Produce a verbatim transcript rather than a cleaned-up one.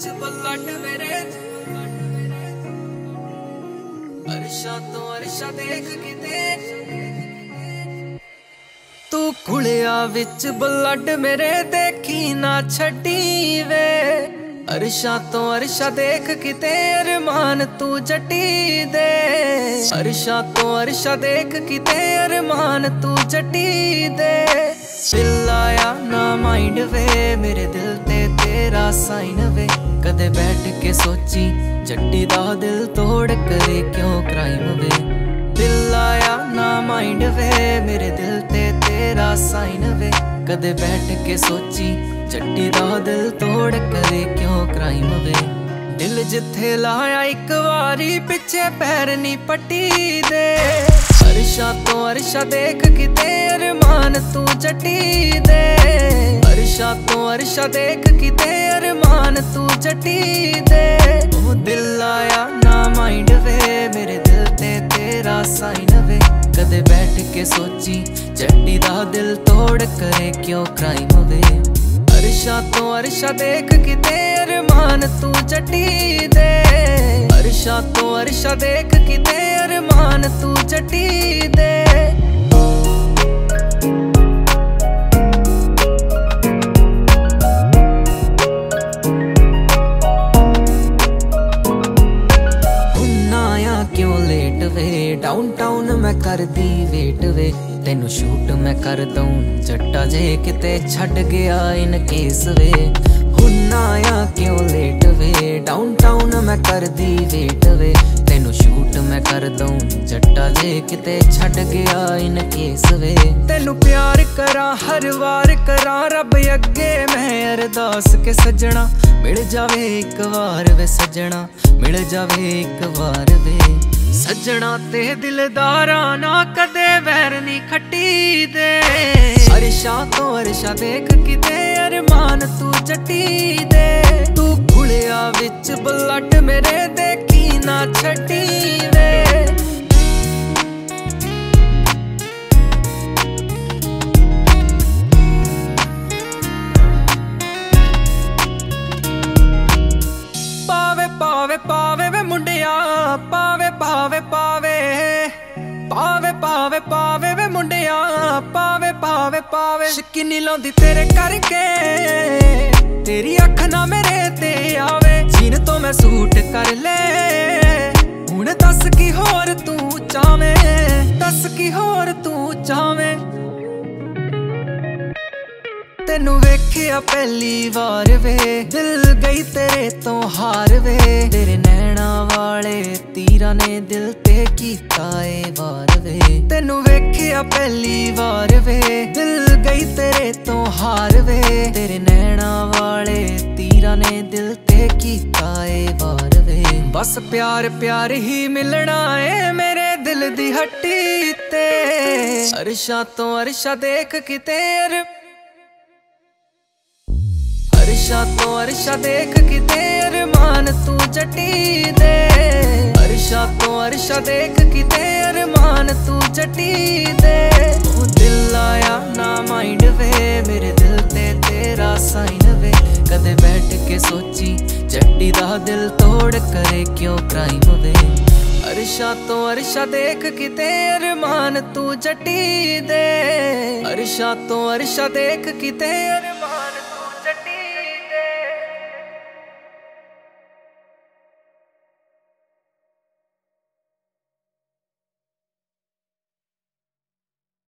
विच बलट मेरे अरशा तो अरशा देख किते तू कुलिया विच बलट मेरे देखी ना छड्डी वे अरशा तो अरशा देख किते अरमान तू जटी दे अरशा तो अरशा देख किते अरमान तू जटी दे दिल आया ना माइंड वे मेरे दिल ते तेरा साइन वे कदे बैठ के सोची जट्टी दा दिल तोड़ करे क्यों क्राइम वे दिल आया ना माइंड वे मेरे दिल ते तेरा साइन वे कदे बैठ के सोची जट्टी दा दिल तोड़ करे क्यों क्राइम वे दिल जिथे लाया एक वारी पिछे पैर नी पट्टी दे अरशा तो अरशा देख किते अरमान तू जटी दे अरशा तो अरशा देख किते अरमान तू जटी दे ओ दिल आया ना माइंड वे मेरे दिल ते तेरा साइन वे कदे बैठ के सोची जट्टी दा दिल तोड़ करे क्यों क्राइम वे अरशा तो अरशा देख किते अरमान तू जटी दे अरशा तो अरशा देख किते अरमान तू जटी दे हुन्ना क्यों लेट वे डाउनटाउन मैं कर दी वेट वे तेनू शूट मैं कर दूं जट्टा जे किते छड़ गया इन केस वे हुन्ना आया क्यों लेट वे डाउनटाउन मैं कर दी वेट वे तेनू शूट मैं कर दूं जट्टा जे किते छड़ गया इन केस वे तेनू प्यार करा हर वार करा रब अगे मैं अरदास के सजना मिल जावे एक बार वे सजना मिल जावे एक बार वे सजना ते दिलदारा ना कदे वैर नी खट्टी दे अरशा तो अरशा देख किते अरमान तू जटी दे तू कुलिया विच बलट मेरे देखी ना छड्डी वे पावे पावे पावे वे मुंडिया पावे पावे पावे पावे पावे पावे वे मुंडिया पावे पावे पावे शकीनी लाउंदी तेरे करके तेरी अख ना मेरे ते आवे जीन तो मैं सूट कर ले हुण दस की होर तू चावे दस की होर तू चावे तेनू वेखिया पहली बार वे दिल गई तेरे तो हार वे तेरे नैना वाले तीरा ने दिल ते कीता ए वार वे तेनू वेखिया पहली बार वे दिल गई तेरे तो हार वे तेरे नैना वाले तीरा ने दिल ते कीता ए वार वे बस प्यार प्यार ही मिलना है मेरे दिल दी हट्टी ते अरशा तो अरशा देख किते अरशा तो अरशा देख किते अरमान तू जटी दे अरशा तो अरशा देख किते अरमान तू जटी दे ओ दिल आया ना माइंड वे मेरे दिल ते तेरा साइन वे कदे बैठ के सोची जट्टी दा दिल तोड़ करे क्यों क्राइम वे अरशा तो अरशा देख किते अरमान तू जटी दे अरशा तो अरशा देख किते अरमान